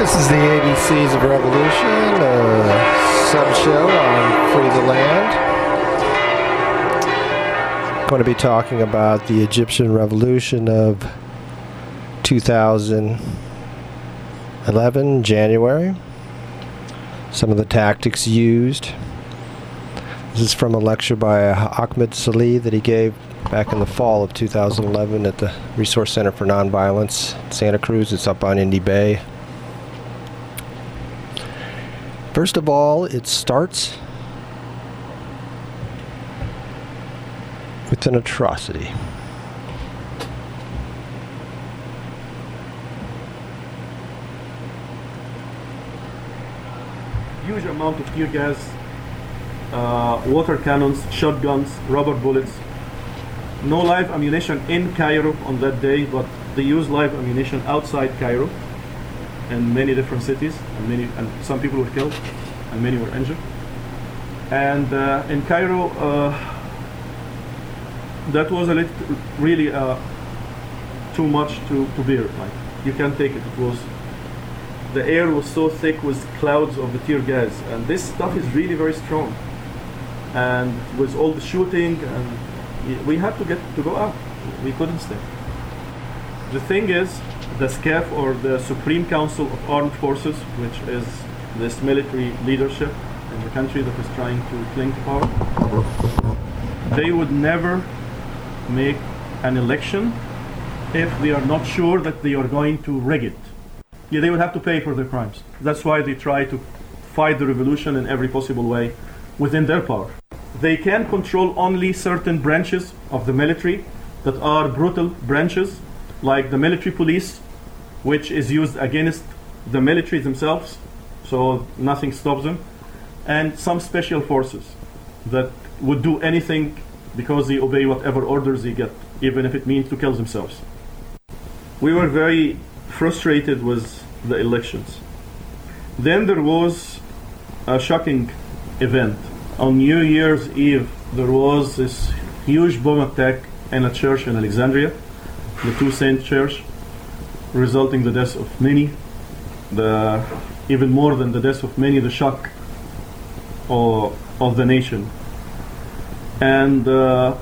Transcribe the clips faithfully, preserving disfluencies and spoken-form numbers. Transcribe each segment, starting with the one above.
This is the A B Cs of Revolution, a sub-show on Free the Land. I'm going to be talking about the Egyptian Revolution of two thousand eleven, January. Some of the tactics used. This is from a lecture by Ahmed Salih that he gave back in the fall of two thousand eleven at the Resource Center for Nonviolence, Santa Cruz. It's up on Indy Bay. First of all, it starts with an atrocity. Huge amount of tear gas, uh, water cannons, shotguns, rubber bullets. No live ammunition in Cairo on that day, but they used live ammunition outside Cairo in many different cities, and many and some people were killed, and many were injured. And uh, in Cairo, uh, that was a little, really uh, too much to, to bear. Like, you can't take it. It was the air was so thick with clouds of the tear gas, and this stuff is really very strong. And with all the shooting, and we had to get to go out. We couldn't stay. The thing is, the S C A F, or the Supreme Council of Armed Forces, which is this military leadership in the country that is trying to cling to power, they would never make an election if they are not sure that they are going to rig it. Yeah, they would have to pay for their crimes. That's why they try to fight the revolution in every possible way within their power. They can control only certain branches of the military that are brutal branches, like the military police, which is used against the military themselves, so nothing stops them, and some special forces that would do anything because they obey whatever orders they get, even if it means to kill themselves. We were very frustrated with the elections. Then there was a shocking event. On New Year's Eve, there was this huge bomb attack in a church in Alexandria, the Two Saints Church, resulting the deaths of many, the even more than the deaths of many, the shock of, of the nation. And uh,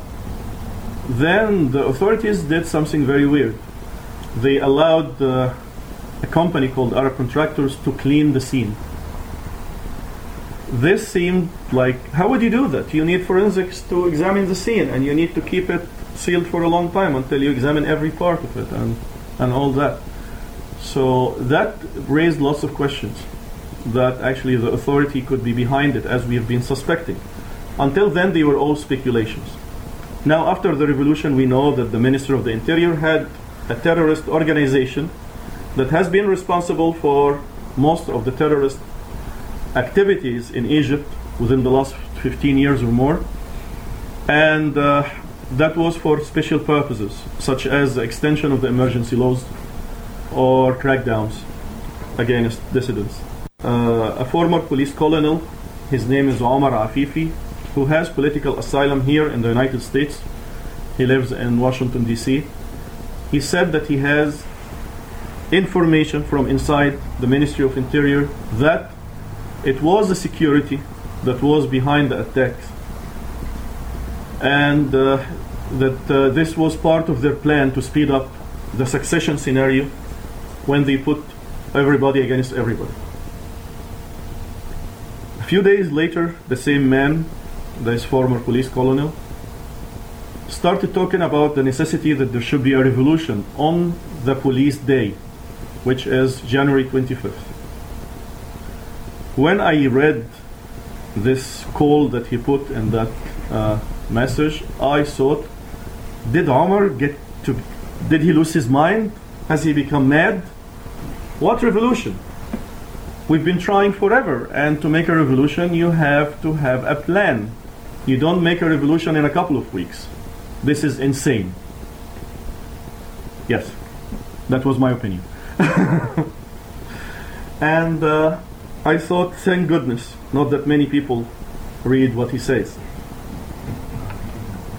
then the authorities did something very weird. They allowed uh, a company called Arab Contractors to clean the scene. This seemed like, how would you do that? You need forensics to examine the scene, and you need to keep it sealed for a long time until you examine every part of it and, and all that. So that raised lots of questions, that actually the authority could be behind it, as we have been suspecting. Until then, they were all speculations. Now, after the revolution, we know that the Minister of the Interior had a terrorist organization that has been responsible for most of the terrorist activities in Egypt within the last fifteen years or more. And uh, that was for special purposes, such as the extension of the emergency laws or crackdowns against dissidents. Uh, a former police colonel, his name is Omar Afifi, who has political asylum here in the United States. He lives in Washington, D C. He said that he has information from inside the Ministry of Interior that it was the security that was behind the attacks, and uh, that uh, this was part of their plan to speed up the succession scenario when they put everybody against everybody. A few days later, the same man, this former police colonel, started talking about the necessity that there should be a revolution on the police day, which is January twenty-fifth. When I read this call that he put in that uh, message, I thought, did Omar get to, did he lose his mind? Has he become mad? What revolution? We've been trying forever, and to make a revolution, you have to have a plan. You don't make a revolution in a couple of weeks. This is insane. Yes, that was my opinion. And uh, I thought, thank goodness, not that many people read what he says.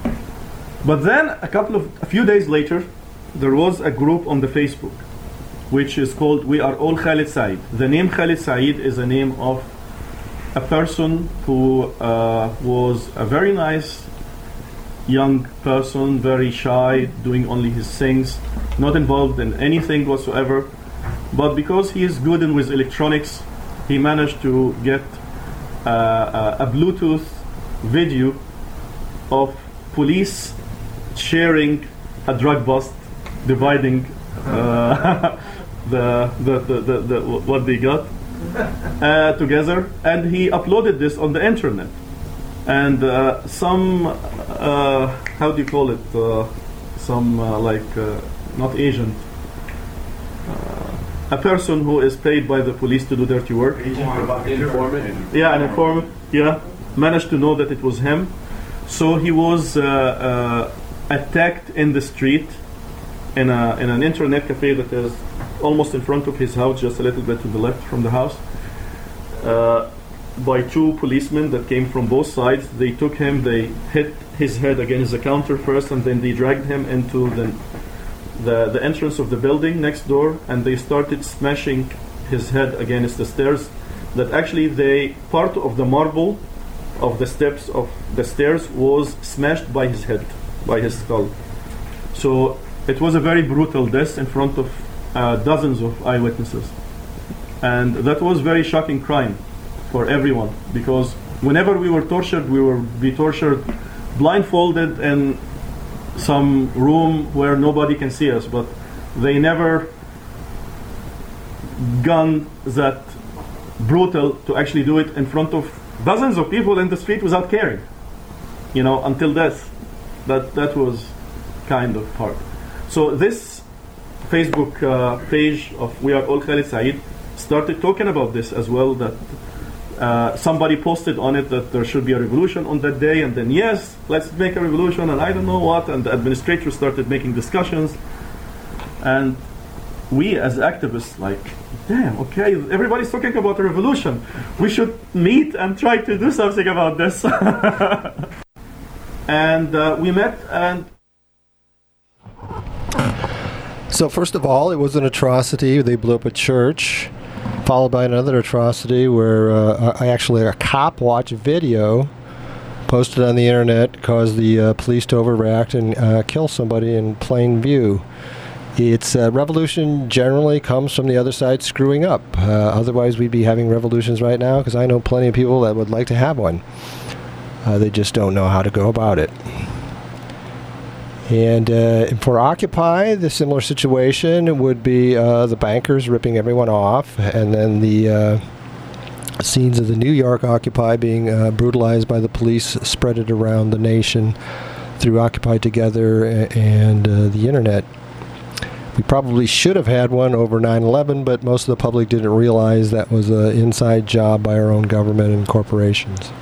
But then, a couple of, a few days later, there was a group on the Facebook which is called We Are All Khalid Said. The name Khalid Said is a name of a person who uh, was a very nice young person, very shy, doing only his things, not involved in anything whatsoever. But because he is good in with electronics, he managed to get uh, a Bluetooth video of police sharing a drug bust, dividing uh, the, the, the, the, the what they got uh, together, and he uploaded this on the internet. And uh, some, uh, how do you call it? Uh, some uh, like uh, not agent, uh, a person who is paid by the police to do dirty work. Informant. Yeah, an informant. Yeah, managed to know that it was him. So he was uh, uh, attacked in the street in a in an internet cafe that is almost in front of his house, just a little bit to the left from the house, uh, by two policemen that came from both sides. They took him, they hit his head against the counter first, and then they dragged him into the the, the entrance of the building next door, and they started smashing his head against the stairs. That actually they part of the marble of the steps of the stairs was smashed by his head, by his skull. So it was a very brutal death in front of uh, dozens of eyewitnesses. And that was very shocking crime for everyone, because whenever we were tortured, we were be tortured blindfolded in some room where nobody can see us, but they never gone that brutal to actually do it in front of dozens of people in the street without caring, you know, until death. That that was kind of hard. So this Facebook uh, page of We Are All Khalid Said started talking about this as well, that uh, somebody posted on it that there should be a revolution on that day, and then yes, let's make a revolution, and I don't know what, and the administrators started making discussions, and we as activists like, damn, okay, everybody's talking about a revolution, we should meet and try to do something about this. And uh, we met, and so first of all, it was an atrocity. They blew up a church, followed by another atrocity where uh, I actually a cop watch video posted on the internet caused the uh, police to overreact and uh, kill somebody in plain view. It's uh, revolution generally comes from the other side screwing up. Uh, otherwise, we'd be having revolutions right now, because I know plenty of people that would like to have one. Uh, they just don't know how to go about it. And uh, for Occupy, the similar situation would be uh, the bankers ripping everyone off, and then the uh, scenes of the New York Occupy being uh, brutalized by the police spread it around the nation through Occupy Together and uh, the internet. We probably should have had one over nine eleven, but most of the public didn't realize that was an inside job by our own government and corporations.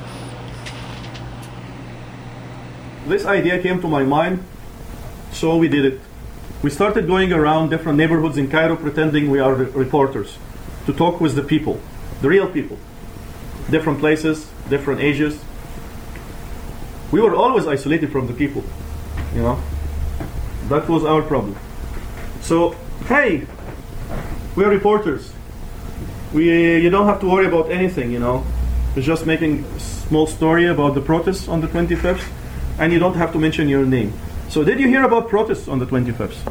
This idea came to my mind, so we did it. We started going around different neighborhoods in Cairo pretending we are re- reporters to talk with the people, the real people. Different places, different ages. We were always isolated from the people, you know. That was our problem. So, hey, we're reporters. We, you don't have to worry about anything, you know. We're just making a small story about the protests on the twenty-fifth, and you don't have to mention your name. So did you hear about protests on the twenty-fifth?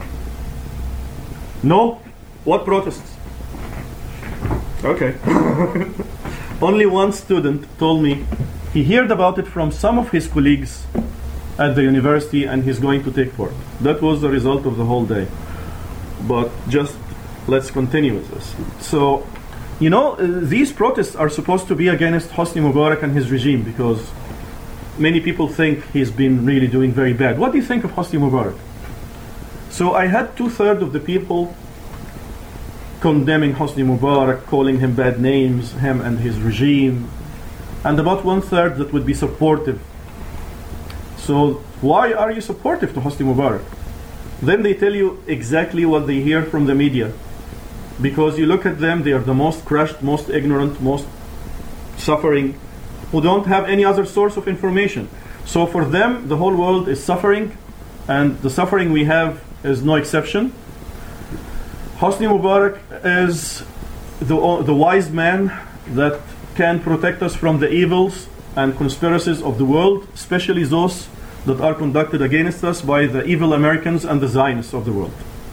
No? What protests? Okay. Only one student told me he heard about it from some of his colleagues at the university, and he's going to take part. That was the result of the whole day. But just let's continue with this. So, you know, uh, these protests are supposed to be against Hosni Mubarak and his regime, because many people think he's been really doing very bad. What do you think of Hosni Mubarak? So I had two-thirds of the people condemning Hosni Mubarak, calling him bad names, him and his regime, and about one-third that would be supportive. So why are you supportive to Hosni Mubarak? Then they tell you exactly what they hear from the media. Because you look at them, they are the most crushed, most ignorant, most suffering, who don't have any other source of information. So for them, the whole world is suffering, and the suffering we have is no exception. Hosni Mubarak is the, the wise man that can protect us from the evils and conspiracies of the world, especially those that are conducted against us by the evil Americans and the Zionists of the world.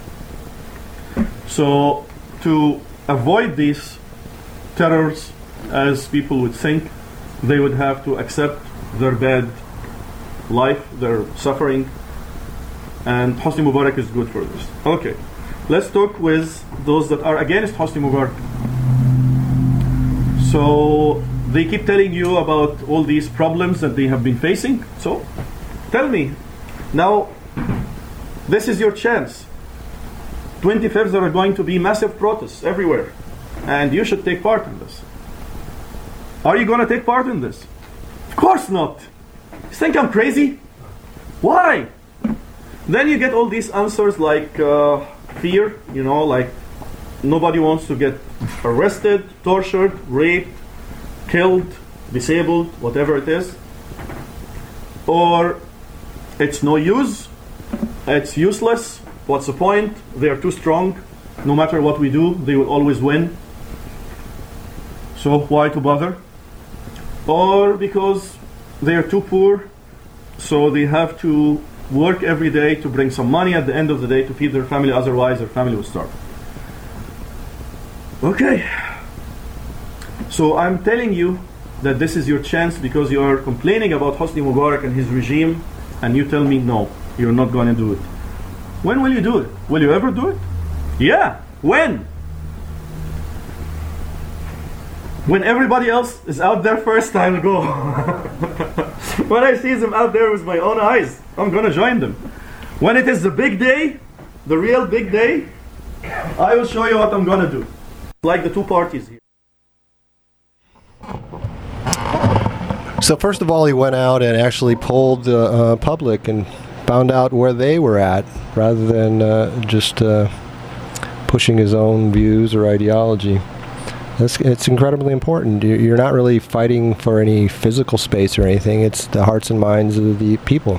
So, to avoid these terrors, as people would think, they would have to accept their bad life, their suffering, and Hosni Mubarak is good for this. Okay, let's talk with those that are against Hosni Mubarak. So, they keep telling you about all these problems that they have been facing. So, tell me, now, this is your chance. twenty-fifth, there are going to be massive protests everywhere, and you should take part in this. Are you going to take part in this? Of course not. You think I'm crazy? Why? Then you get all these answers like uh, fear, you know, like nobody wants to get arrested, tortured, raped, killed, disabled, whatever it is. Or it's no use, it's useless, what's the point? They are too strong, no matter what we do, they will always win. So why to bother? Or because they are too poor, so they have to work every day to bring some money at the end of the day to feed their family, otherwise their family will starve. Okay. So I'm telling you that this is your chance because you are complaining about Hosni Mubarak and his regime, and you tell me no, you're not going to do it. When will you do it? Will you ever do it? Yeah. When? When everybody else is out there first, I'll go. When I see them out there with my own eyes, I'm going to join them. When it is the big day, the real big day, I will show you what I'm going to do. Like the two parties here. So first of all, he went out and actually polled the uh, public and found out where they were at, rather than uh, just uh, pushing his own views or ideology. That's, it's incredibly important. You're not really fighting for any physical space or anything. It's the hearts and minds of the people.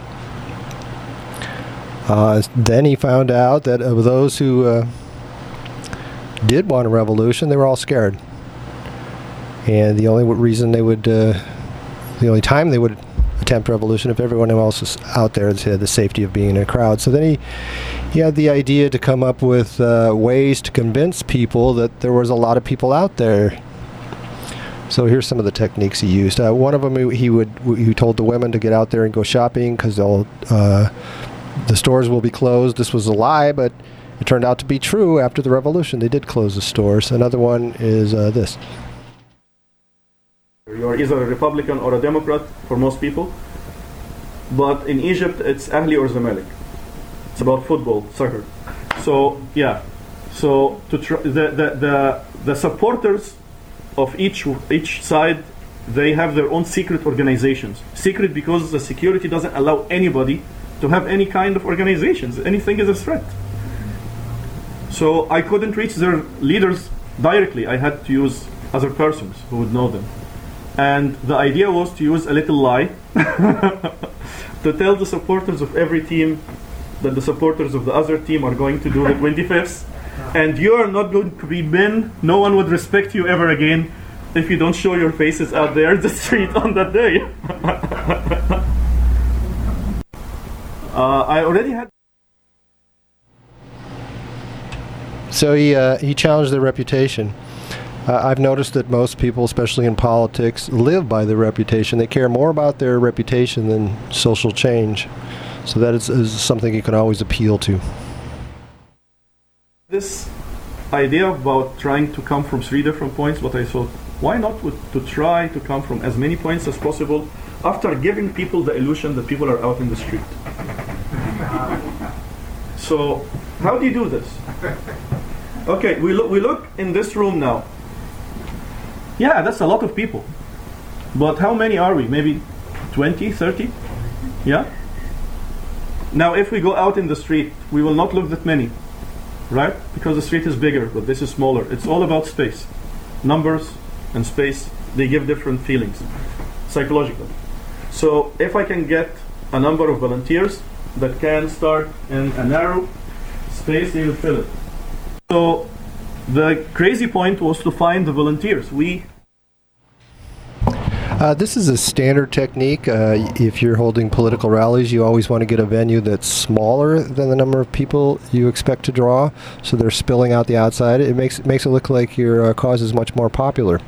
Uh, then he found out that of those who uh, did want a revolution, they were all scared. And the only reason they would, uh, the only time they would attempt revolution if everyone else is out there had the safety of being in a crowd. So then he, he had the idea to come up with uh, ways to convince people that there was a lot of people out there. So here's some of the techniques he used. Uh, one of them, he would he told the women to get out there and go shopping because they'll uh, the stores will be closed. This was a lie, but it turned out to be true. After the revolution, they did close the stores. Another one is uh, this. You're either a Republican or a Democrat for most people. But in Egypt, it's Ahli or Zamalek. It's about football, soccer. So, yeah. So, to tr- the, the, the, the supporters of each, each side, they have their own secret organizations. Secret because the security doesn't allow anybody to have any kind of organizations. Anything is a threat. So, I couldn't reach their leaders directly. I had to use other persons who would know them. And the idea was to use a little lie to tell the supporters of every team that the supporters of the other team are going to do the twenty-fifth, and you are not going to be men. No one would respect you ever again if you don't show your faces out there in the street on that day. uh, I already had. So he uh, he challenged their reputation. Uh, I've noticed that most people, especially in politics, live by their reputation. They care more about their reputation than social change. So that is, is something you can always appeal to. This idea about trying to come from three different points, what I thought, why not to try to come from as many points as possible after giving people the illusion that people are out in the street? So, how do you do this? Okay, we look, we look in this room now. Yeah, that's a lot of people. But how many are we? Maybe twenty, thirty? Yeah? Now, if we go out in the street, we will not look that many, right? Because the street is bigger, but this is smaller. It's all about space. Numbers and space, they give different feelings, psychological. So, if I can get a number of volunteers that can start in a narrow space, they will fill it. So the crazy point was to find the volunteers. We Uh, this is a standard technique. Uh, if you're holding political rallies, you always want to get a venue that's smaller than the number of people you expect to draw, so they're spilling out the outside. It makes it makes it look like your uh, cause is much more popular.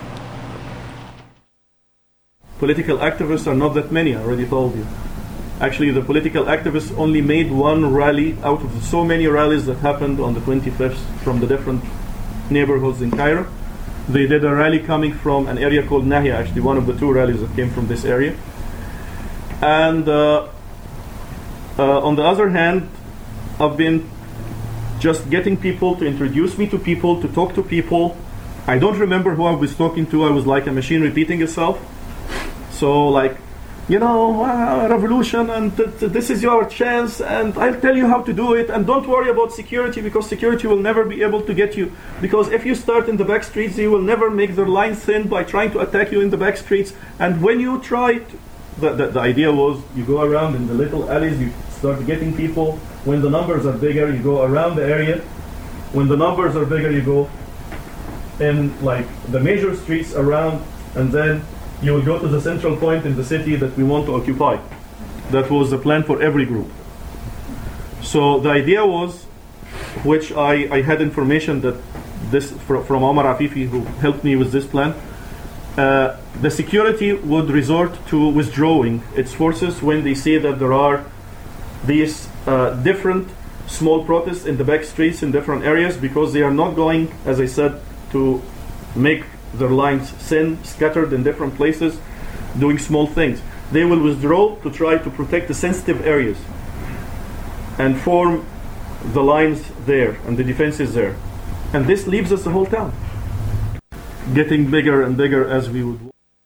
political activists are not that many, I already told you. Actually, the political activists only made one rally out of so many rallies that happened on the twenty-fifth from the different neighborhoods in Cairo. They did a rally coming from an area called Nahia, actually one of the two rallies that came from this area. And uh, uh, on the other hand, I've been just getting people to introduce me to people, to talk to people. I don't remember who I was talking to. I was like a machine repeating itself. So like, you know, uh, revolution, and th th this is your chance, and I'll tell you how to do it, and don't worry about security, because security will never be able to get you, because if you start in the back streets, they will never make their line thin by trying to attack you in the back streets. And when you try to, the, the, the idea was you go around in the little alleys, you start getting people. When the numbers are bigger, you go around the area. When the numbers are bigger, you go in like the major streets around, and then you will go to the central point in the city that we want to occupy. That was the plan for every group. So the idea was, which I, I had information that this fr from Omar Afifi, who helped me with this plan, uh, the security would resort to withdrawing its forces when they see that there are these uh, different small protests in the back streets in different areas, because they are not going, as I said, to make their lines thin, scattered in different places, doing small things. They will withdraw to try to protect the sensitive areas and form the lines there and the defenses there. And this leaves us the whole town getting bigger and bigger as we would.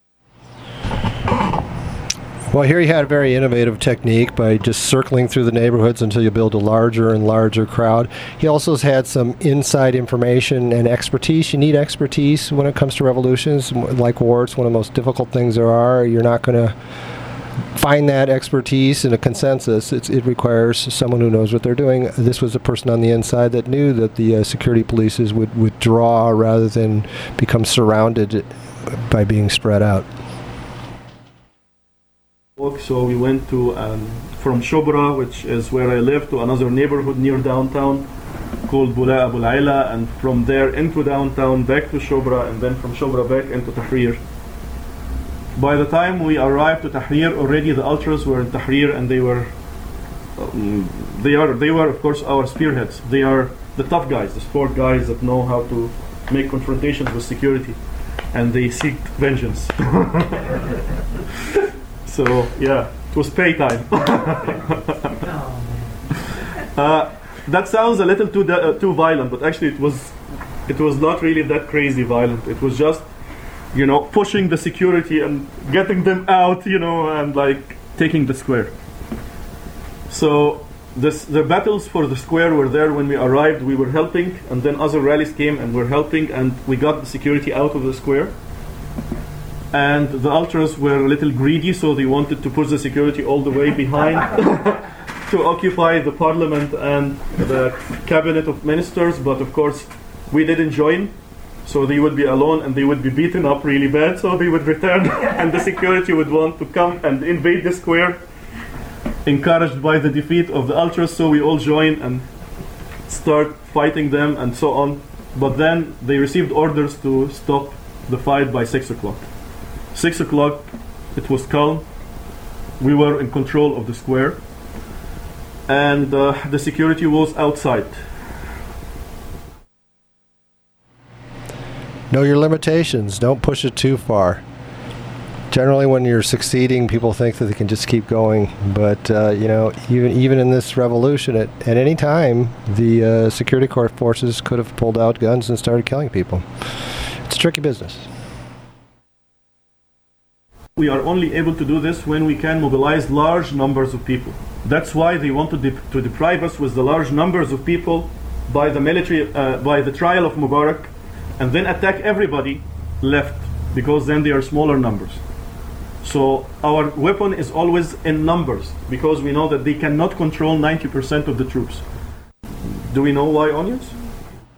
Well, here he had a very innovative technique by just circling through the neighborhoods until you build a larger and larger crowd. He also has had some inside information and expertise. You need expertise when it comes to revolutions. Like war, it's one of the most difficult things there are. You're not going to find that expertise in a consensus. It's, it requires someone who knows what they're doing. This was a person on the inside that knew that the uh, security polices would withdraw rather than become surrounded by being spread out. So we went to, um, from Shobra, which is where I live, to another neighborhood near downtown called Bula Abu Laila, and from there into downtown, back to Shobra, and then from Shobra back into Tahrir. By the time we arrived to Tahrir, already the ultras were in Tahrir, and they were, um, they are, they were of course our spearheads. They are the tough guys, the sport guys that know how to make confrontations with security, and they seek vengeance. So yeah, it was pay time. uh, that sounds a little too uh, too violent, but actually it was it was not really that crazy violent. It was just, you know, pushing the security and getting them out, you know, and like taking the square. So this, the battles for the square were there when we arrived. We were helping, and then other rallies came and were helping, and we got the security out of the square. And the ultras were a little greedy, so they wanted to push the security all the way behind to occupy the parliament and the cabinet of ministers. But of course, we didn't join, so they would be alone and they would be beaten up really bad. So they would return, and the security would want to come and invade the square, encouraged by the defeat of the ultras. So we all joined and start fighting them and so on. But then they received orders to stop the fight by six o'clock. Six o'clock, it was calm. We were in control of the square, and uh, the security was outside. Know your limitations. Don't push it too far. Generally, when you're succeeding, people think that they can just keep going. But uh, you know, even even in this revolution, at, at any time, the uh, security corps forces could have pulled out guns and started killing people. It's a tricky business. We are only able to do this when we can mobilize large numbers of people. That's why they want to, de to deprive us with the large numbers of people by the military, uh, by the trial of Mubarak, and then attack everybody left, because then they are smaller numbers. So our weapon is always in numbers, because we know that they cannot control ninety percent of the troops. Do we know why onions?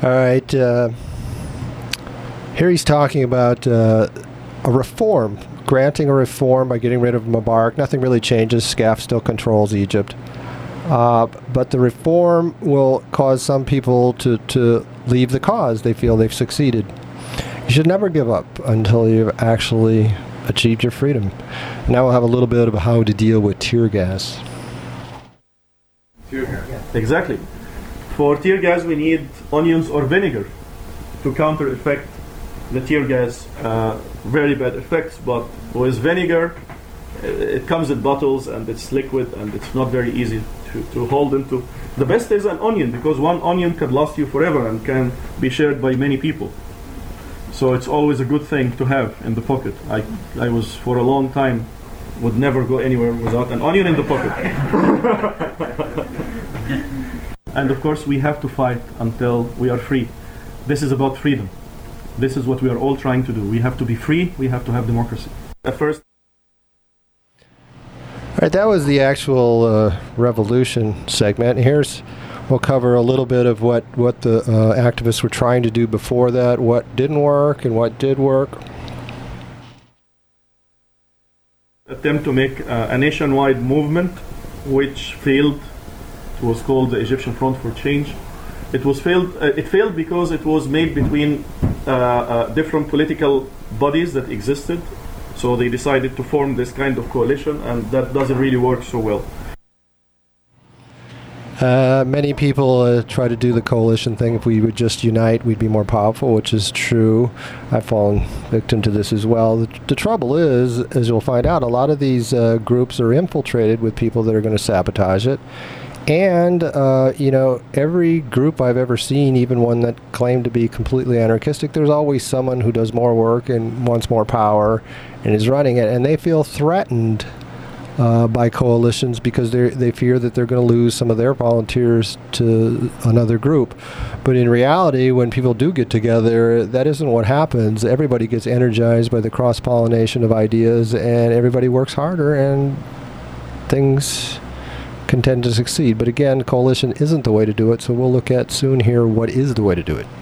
All right. Uh, here he's talking about uh, a reform, granting a reform by getting rid of Mubarak. Nothing really changes. S C A F still controls Egypt. Uh, but the reform will cause some people to, to leave the cause. They feel they've succeeded. You should never give up until you've actually achieved your freedom. Now we'll have a little bit of how to deal with tear gas. Tear gas. Exactly. For tear gas, we need onions or vinegar to counter effect the tear gas uh, very bad effects. But with vinegar, it comes in bottles and it's liquid and it's not very easy to, to hold into. The best is an onion, because one onion can last you forever and can be shared by many people. So it's always a good thing to have in the pocket. I, I was for a long time would never go anywhere without an onion in the pocket. And of course we have to fight until we are free. This is about freedom. This is what we are all trying to do. We have to be free. We have to have democracy. At first. All right, that was the actual uh, revolution segment. Here's, we'll cover a little bit of what, what the uh, activists were trying to do before that, what didn't work and what did work. Attempt to make uh, a nationwide movement, which failed. It was called the Egyptian Front for Change. It was failed. Uh, it failed because it was made between uh, uh, different political bodies that existed. So they decided to form this kind of coalition, and that doesn't really work so well. Uh, many people uh, try to do the coalition thing. If we would just unite, we'd be more powerful, which is true. I've fallen victim to this as well. The, the trouble is, as you'll find out, a lot of these uh, groups are infiltrated with people that are going to sabotage it. And, uh, you know, every group I've ever seen, even one that claimed to be completely anarchistic, there's always someone who does more work and wants more power and is running it. And they feel threatened uh, by coalitions because they they fear that they're going to lose some of their volunteers to another group. But in reality, when people do get together, that isn't what happens. Everybody gets energized by the cross-pollination of ideas, and everybody works harder, and things can tend to succeed. But again, coalition isn't the way to do it, so we'll look at soon here what is the way to do it.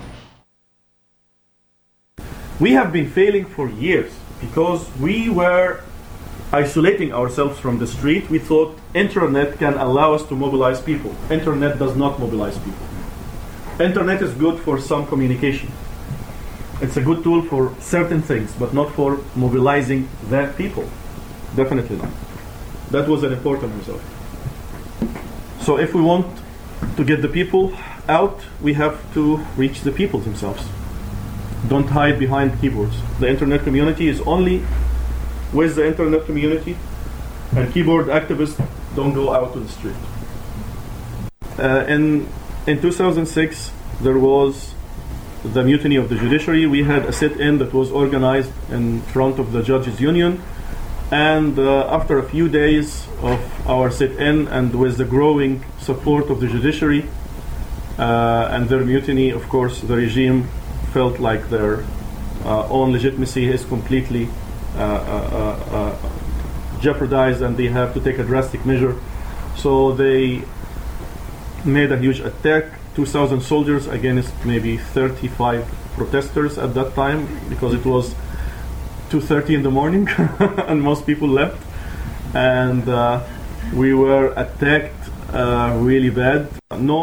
We have been failing for years because we were isolating ourselves from the street. We thought internet can allow us to mobilize people. Internet does not mobilize people. Internet is good for some communication. It's a good tool for certain things, but not for mobilizing that people. Definitely not. That was an important result. So if we want to get the people out, we have to reach the people themselves. Don't hide behind keyboards. The internet community is only with the internet community, and keyboard activists don't go out to the street. Uh, in, in two thousand six, there was the mutiny of the judiciary. We had a sit-in that was organized in front of the Judges Union. And uh, after a few days of our sit-in, and with the growing support of the judiciary uh, and their mutiny, of course, the regime felt like their uh, own legitimacy is completely uh, uh, uh, jeopardized, and they have to take a drastic measure. So they made a huge attack, two thousand soldiers against maybe thirty-five protesters at that time, because it was two thirty in the morning and most people left, and uh, we were attacked uh, really bad. No.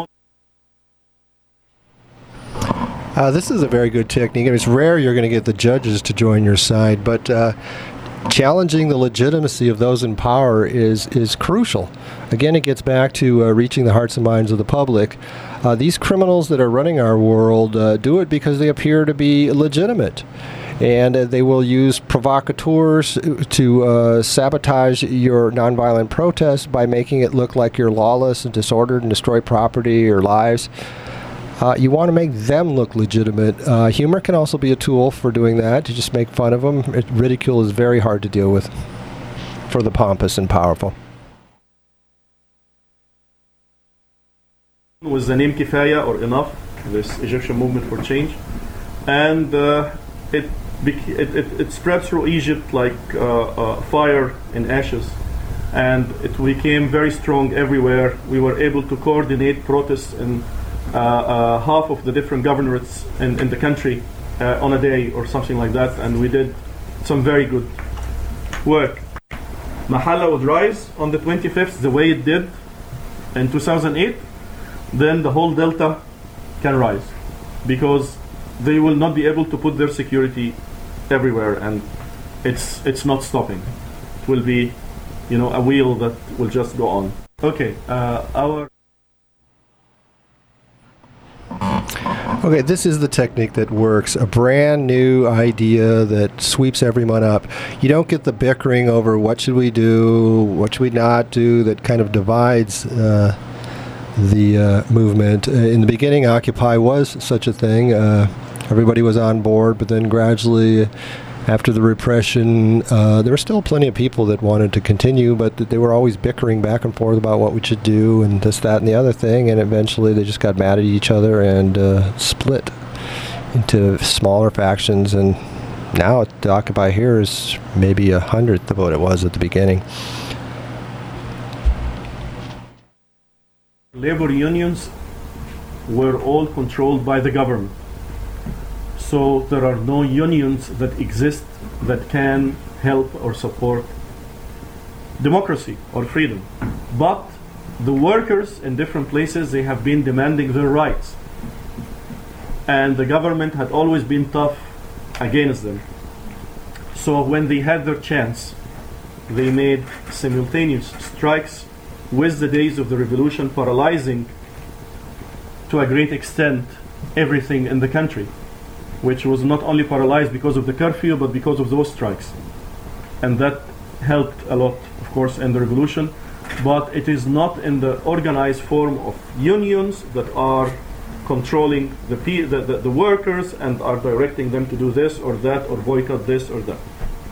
Uh, this is a very good technique. It's rare you're going to get the judges to join your side, but uh, challenging the legitimacy of those in power is is crucial. Again, it gets back to uh, reaching the hearts and minds of the public. Uh, these criminals that are running our world uh, do it because they appear to be legitimate. And uh, they will use provocateurs to uh, sabotage your nonviolent protest by making it look like you're lawless and disordered and destroy property or lives. Uh, you want to make them look legitimate. Uh, humor can also be a tool for doing that, to just make fun of them. It, ridicule is very hard to deal with for the pompous and powerful. Was the name Kifaya, or Enough, this Egyptian movement for change, and uh, it It, it, it spread through Egypt like uh, uh, fire in ashes, and it became very strong everywhere. We were able to coordinate protests in uh, uh, half of the different governorates in, in the country uh, on a day or something like that, and we did some very good work. Mahalla would rise on the twenty-fifth the way it did in two thousand eight, then the whole Delta can rise, because they will not be able to put their security everywhere, and it's it's not stopping. It will be, you know, a wheel that will just go on. Okay, uh, our Okay, this is the technique that works. A brand new idea that sweeps everyone up. You don't get the bickering over what should we do, what should we not do, that kind of divides uh, the uh, movement. Uh, in the beginning, Occupy was such a thing. Uh, everybody was on board, but then gradually, after the repression, uh, there were still plenty of people that wanted to continue, but th- they were always bickering back and forth about what we should do and this, that, and the other thing, and eventually they just got mad at each other and uh, split into smaller factions, and now the Occupy here is maybe a hundredth of what it was at the beginning. labor unions were all controlled by the government. So there are no unions that exist that can help or support democracy or freedom. But the workers in different places, they have been demanding their rights. And the government had always been tough against them. So when they had their chance, they made simultaneous strikes with the days of the revolution, paralyzing to a great extent everything in the country, which was not only paralyzed because of the curfew, but because of those strikes. And that helped a lot, of course, in the revolution. But it is not in the organized form of unions that are controlling the, the, the, the workers and are directing them to do this or that or boycott this or that.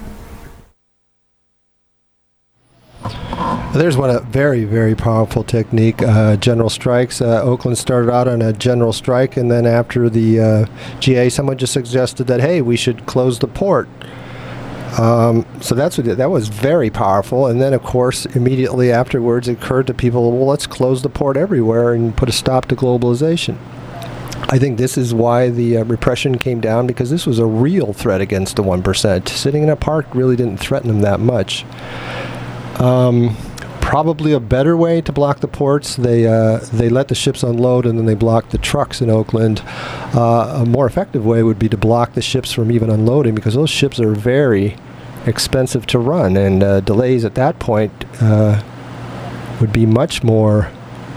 There's one a very, very powerful technique, uh, general strikes. Uh, Oakland started out on a general strike, and then after the uh, G A, someone just suggested that, hey, we should close the port. Um, so that's what it, that was very powerful. And then, of course, immediately afterwards, it occurred to people, well, let's close the port everywhere and put a stop to globalization. I think this is why the uh, repression came down, because this was a real threat against the one percent. Sitting in a park really didn't threaten them that much. Um, probably a better way to block the ports. They uh, they let the ships unload and then they blocked the trucks in Oakland. Uh, a more effective way would be to block the ships from even unloading, because those ships are very expensive to run, and uh, delays at that point uh, would be much more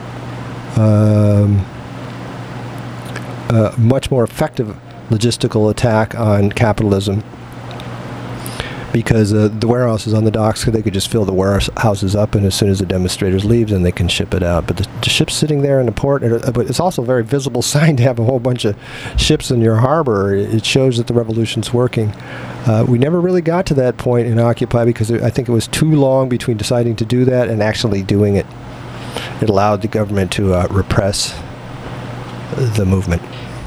um, uh, much more effective logistical attack on capitalism. Because uh, the warehouses on the docks, they could just fill the warehouses up, and as soon as the demonstrators leave, then they can ship it out. But the, the ships sitting there in the port, uh, but it's also a very visible sign to have a whole bunch of ships in your harbor. It shows that the revolution's working. Uh, we never really got to that point in Occupy, because I think it was too long between deciding to do that and actually doing it. It allowed the government to uh, repress the movement.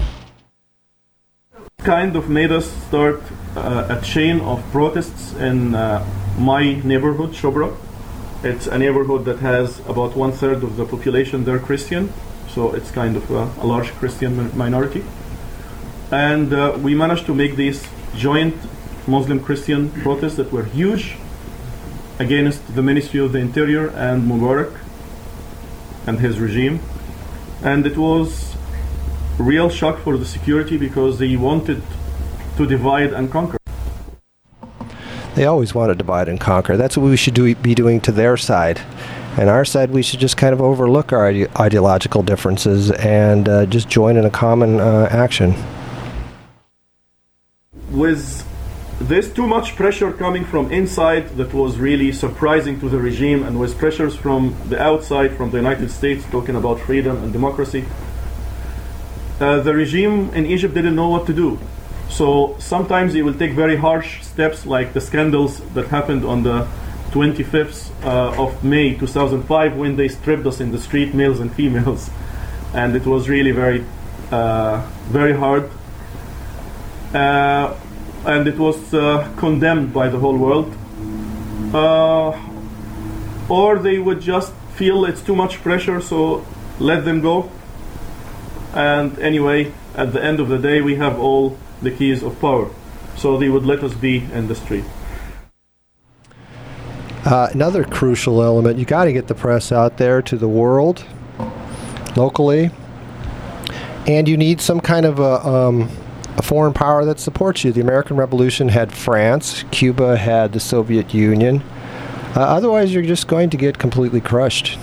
Kind of made us start uh, a chain of protests in uh, my neighborhood, Shobra. It's a neighborhood that has about one third of the population there Christian, so it's kind of a, a large Christian minority. And uh, we managed to make these joint Muslim-Christian protests that were huge against the Ministry of the Interior and Mubarak and his regime. And it was real shock for the security, because they wanted to divide and conquer. They always want to divide and conquer. That's what we should do, be doing to their side. And our side, we should just kind of overlook our ide- ideological differences and uh, just join in a common uh, action. With this too much pressure coming from inside that was really surprising to the regime, and with pressures from the outside, from the United States, talking about freedom and democracy, Uh, the regime in Egypt didn't know what to do. So sometimes it will take very harsh steps, like the scandals that happened on the twenty-fifth uh, of May two thousand five, when they stripped us in the street, males and females. And it was really very, uh, very hard. Uh, and it was uh, condemned by the whole world. Uh, or they would just feel it's too much pressure, so let them go. And anyway, at the end of the day, we have all the keys of power. So they would let us be in the street. Uh, another crucial element, you got to get the press out there to the world, locally, and you need some kind of a, um, a foreign power that supports you. The American Revolution had France, Cuba had the Soviet Union. Uh, otherwise, you're just going to get completely crushed.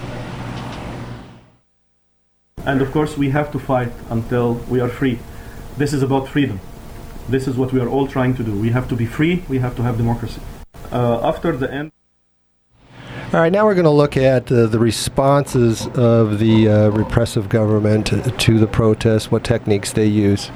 And of course, we have to fight until we are free. This is about freedom. This is what we are all trying to do. We have to be free. We have to have democracy. Uh, after the end. All right, now we're going to look at uh, the responses of the uh, repressive government to, to the protests, what techniques they use.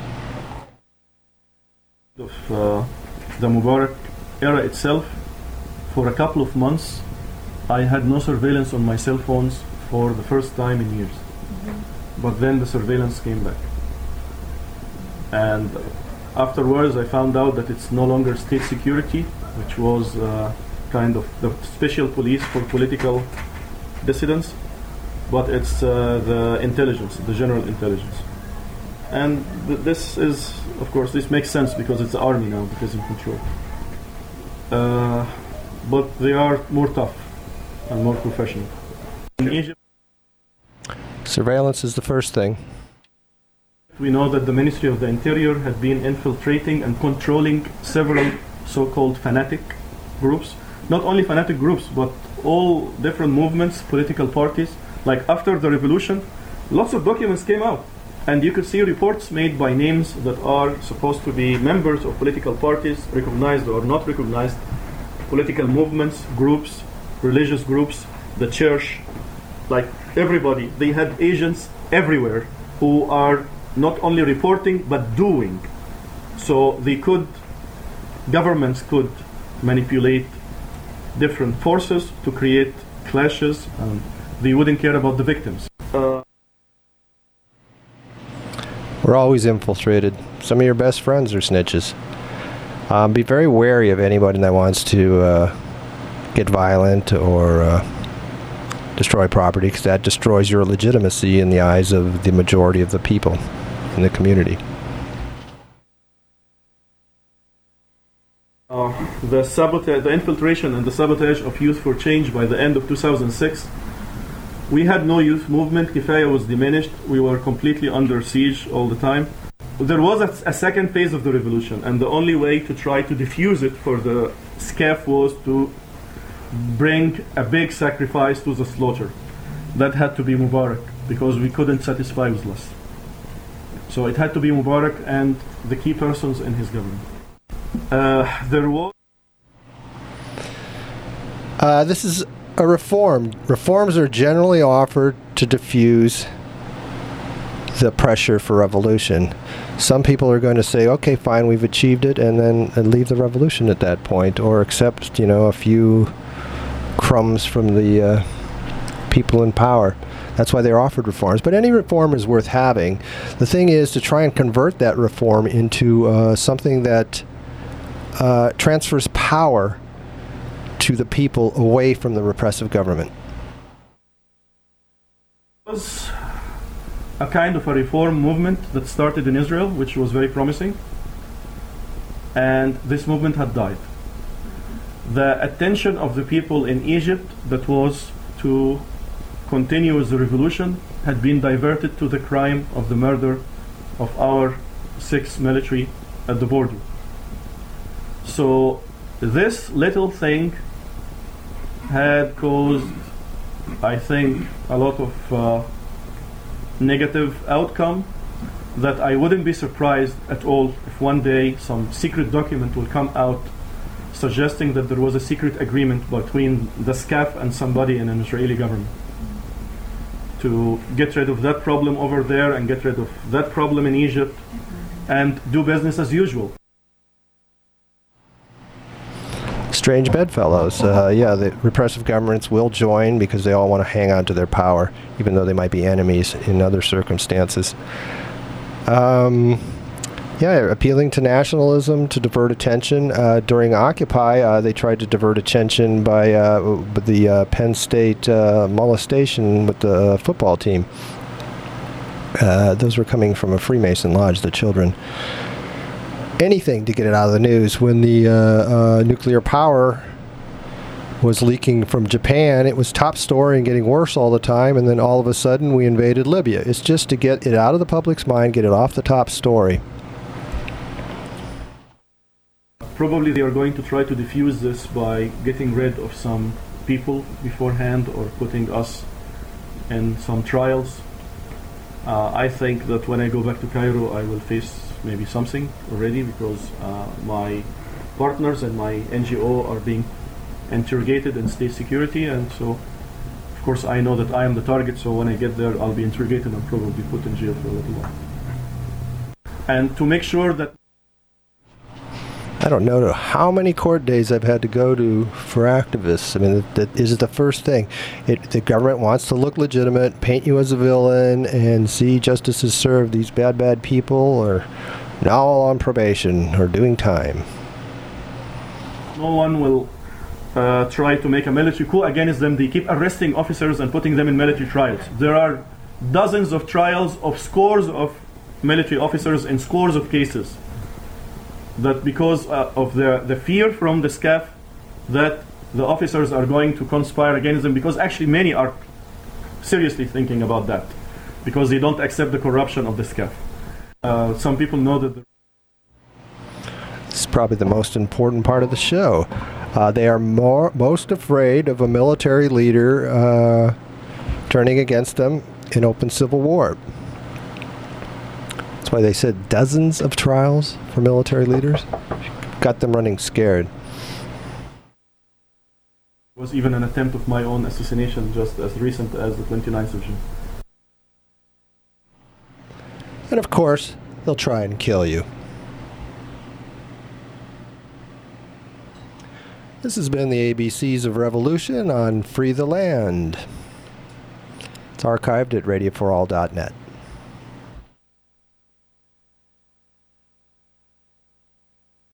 Of uh, the Mubarak era itself, for a couple of months, I had no surveillance on my cell phones for the first time in years. Mm-hmm. But then the surveillance came back. And afterwards, I found out that it's no longer state security, which was uh, kind of the special police for political dissidents, but it's uh, the intelligence, the general intelligence. And th this is, of course, this makes sense because it's the army now, because in control. Uh, but they are more tough and more professional. In Egypt, surveillance is the first thing. We know that the Ministry of the Interior had been infiltrating and controlling several so-called fanatic groups. Not only fanatic groups, but all different movements, political parties. Like after the revolution, lots of documents came out. And you could see reports made by names that are supposed to be members of political parties, recognized or not recognized, political movements, groups, religious groups, the church, like everybody. They had agents everywhere who are not only reporting, but doing. So they could, governments could manipulate different forces to create clashes, and they wouldn't care about the victims. Uh, We're always infiltrated. Some of your best friends are snitches. Um, be very wary of anybody that wants to uh, get violent or uh, destroy property, because that destroys your legitimacy in the eyes of the majority of the people in the community. Uh, the sabotage, the infiltration and the sabotage of Youth for Change by the end of two thousand six. We had no youth movement. Kifaya was diminished. We were completely under siege all the time. There was a, a second phase of the revolution, and the only way to try to defuse it for the S C A F was to bring a big sacrifice to the slaughter. That had to be Mubarak, because we couldn't satisfy with less. So it had to be Mubarak and the key persons in his government. Uh, there was... Uh, this is a reform. Reforms are generally offered to diffuse the pressure for revolution. Some people are going to say, okay, fine, we've achieved it, and then and leave the revolution at that point, or accept, you know, a few crumbs from the uh, people in power. That's why they're offered reforms. But any reform is worth having. The thing is to try and convert that reform into uh, something that uh, transfers power to the people away from the repressive government. It was a kind of a reform movement that started in Israel, which was very promising. And this movement had died. The attention of the people in Egypt that was to continue with the revolution had been diverted to the crime of the murder of our six military at the border. So this little thing had caused, I think, a lot of uh, negative outcome that I wouldn't be surprised at all if one day some secret document will come out suggesting that there was a secret agreement between the S C A F and somebody in an Israeli government to get rid of that problem over there and get rid of that problem in Egypt and do business as usual. Strange bedfellows. Uh, yeah, the repressive governments will join because they all want to hang on to their power, even though they might be enemies in other circumstances. Um, yeah, appealing to nationalism to divert attention. Uh, during Occupy, uh, they tried to divert attention by uh, the uh, Penn State uh, molestation with the football team. Uh, those were coming from a Freemason lodge, the children. Anything to get it out of the news. When the uh, uh, nuclear power was leaking from Japan, it was top story and getting worse all the time, and then all of a sudden we invaded Libya. It's just to get it out of the public's mind, get it off the top story. Probably they are going to try to diffuse this by getting rid of some people beforehand or putting us in some trials. Uh, I think that when I go back to Cairo, I will face maybe something already, because uh, my partners and my N G O are being interrogated in state security, and so of course I know that I am the target, so when I get there I'll be interrogated and probably put in jail for a little while. And to make sure that I don't know how many court days I've had to go to for activists. I mean, that, that is the first thing. It, the government wants to look legitimate, paint you as a villain, and see justice is served. These bad, bad people are now on probation or doing time. No one will uh, try to make a military coup against them. They keep arresting officers and putting them in military trials. There are dozens of trials of scores of military officers in scores of cases. That because uh, of the, the fear from the S C A F that the officers are going to conspire against them, because actually many are seriously thinking about that, because they don't accept the corruption of the S C A F. Uh, some people know that the This is probably the most important part of the show. Uh, they are more, most afraid of a military leader uh, turning against them in open civil war. That's why they said dozens of trials for military leaders. Got them running scared. It was even an attempt of my own assassination just as recent as the twenty-ninth of June. And of course, they'll try and kill you. This has been the A B Cs of Revolution on Free the Land. It's archived at radio for all dot net.